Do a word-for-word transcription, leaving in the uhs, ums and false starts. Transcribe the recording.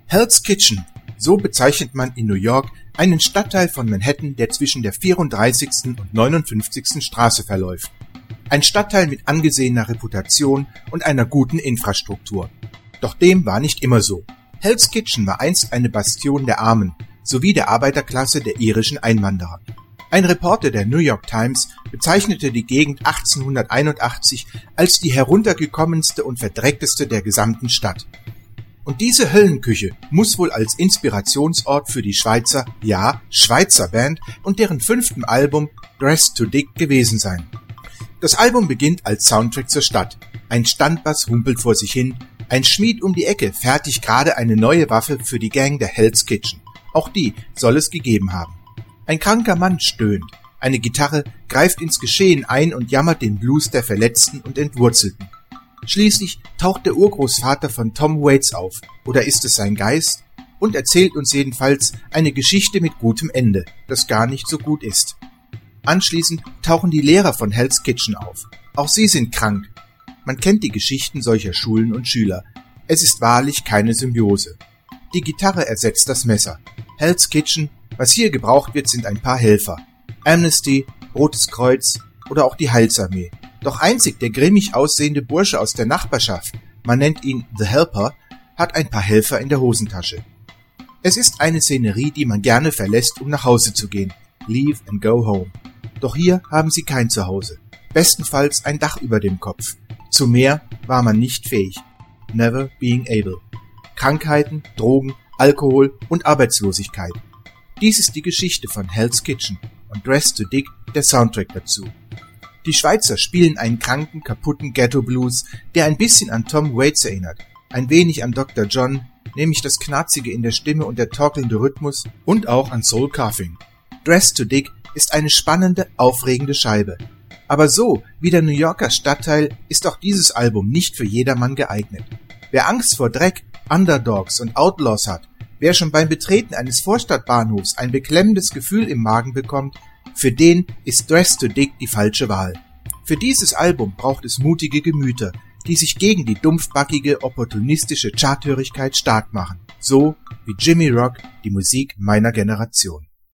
Hell's Kitchen, so bezeichnet man in New York einen Stadtteil von Manhattan, der zwischen der vierunddreißigsten und neunundfünfzigsten Straße verläuft. Ein Stadtteil mit angesehener Reputation und einer guten Infrastruktur. Doch dem war nicht immer so. Hell's Kitchen war einst eine Bastion der Armen sowie der Arbeiterklasse der irischen Einwanderer. Ein Reporter der New York Times bezeichnete die Gegend achtzehnhunderteinundachtzig als die heruntergekommenste und verdreckteste der gesamten Stadt. Und diese Höllenküche muss wohl als Inspirationsort für die Schweizer, ja, Schweizer Band und deren fünften Album Dressed to Dig gewesen sein. Das Album beginnt als Soundtrack zur Stadt. Ein Standbass humpelt vor sich hin, ein Schmied um die Ecke fertigt gerade eine neue Waffe für die Gang der Hell's Kitchen. Auch die soll es gegeben haben. Ein kranker Mann stöhnt, eine Gitarre greift ins Geschehen ein und jammert den Blues der Verletzten und Entwurzelten. Schließlich taucht der Urgroßvater von Tom Waits auf, oder ist es sein Geist, und erzählt uns jedenfalls eine Geschichte mit gutem Ende, das gar nicht so gut ist. Anschließend tauchen die Lehrer von Hell's Kitchen auf. Auch sie sind krank. Man kennt die Geschichten solcher Schulen und Schüler. Es ist wahrlich keine Symbiose. Die Gitarre ersetzt das Messer. Hell's Kitchen, was hier gebraucht wird, sind ein paar Helfer. Amnesty, Rotes Kreuz oder auch die Heilsarmee. Doch einzig der grimmig aussehende Bursche aus der Nachbarschaft, man nennt ihn The Helper, hat ein paar Helfer in der Hosentasche. Es ist eine Szenerie, die man gerne verlässt, um nach Hause zu gehen. Leave and go home. Doch hier haben sie kein Zuhause. Bestenfalls ein Dach über dem Kopf. Zu mehr war man nicht fähig. Never being able. Krankheiten, Drogen, Alkohol und Arbeitslosigkeit. Dies ist die Geschichte von Hell's Kitchen und Dressed to Dig der Soundtrack dazu. Die Schweizer spielen einen kranken, kaputten Ghetto-Blues, der ein bisschen an Tom Waits erinnert, ein wenig an Doktor John, nämlich das Knarzige in der Stimme und der torkelnde Rhythmus, und auch an Soul Coughing. Dressed to Dig ist eine spannende, aufregende Scheibe. Aber so wie der New Yorker Stadtteil ist auch dieses Album nicht für jedermann geeignet. Wer Angst vor Dreck, Underdogs und Outlaws hat, wer schon beim Betreten eines Vorstadtbahnhofs ein beklemmendes Gefühl im Magen bekommt, für den ist Dressed to Dig die falsche Wahl. Für dieses Album braucht es mutige Gemüter, die sich gegen die dumpfbackige, opportunistische Charthörigkeit stark machen. So wie Jimmy Rock, die Musik meiner Generation.